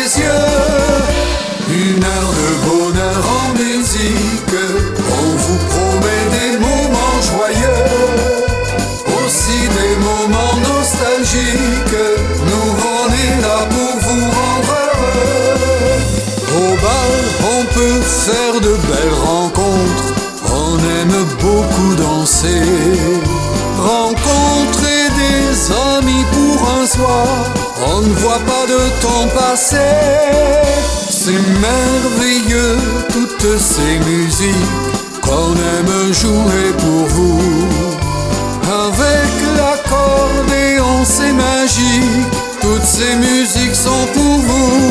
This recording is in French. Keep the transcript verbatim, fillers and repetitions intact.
les yeux. Une heure de bonheur en musique, on vous promet des moments joyeux, aussi des moments nostalgiques. Nous on est là pour vous rendre heureux. Au bal on peut faire de belles rencontres, on aime beaucoup danser. Rencontrer des amis pour un soir, on ne voit pas de temps passer. C'est merveilleux toutes ces musiques qu'on aime jouer pour vous. Avec l'accordéon c'est magique, toutes ces musiques sont pour vous.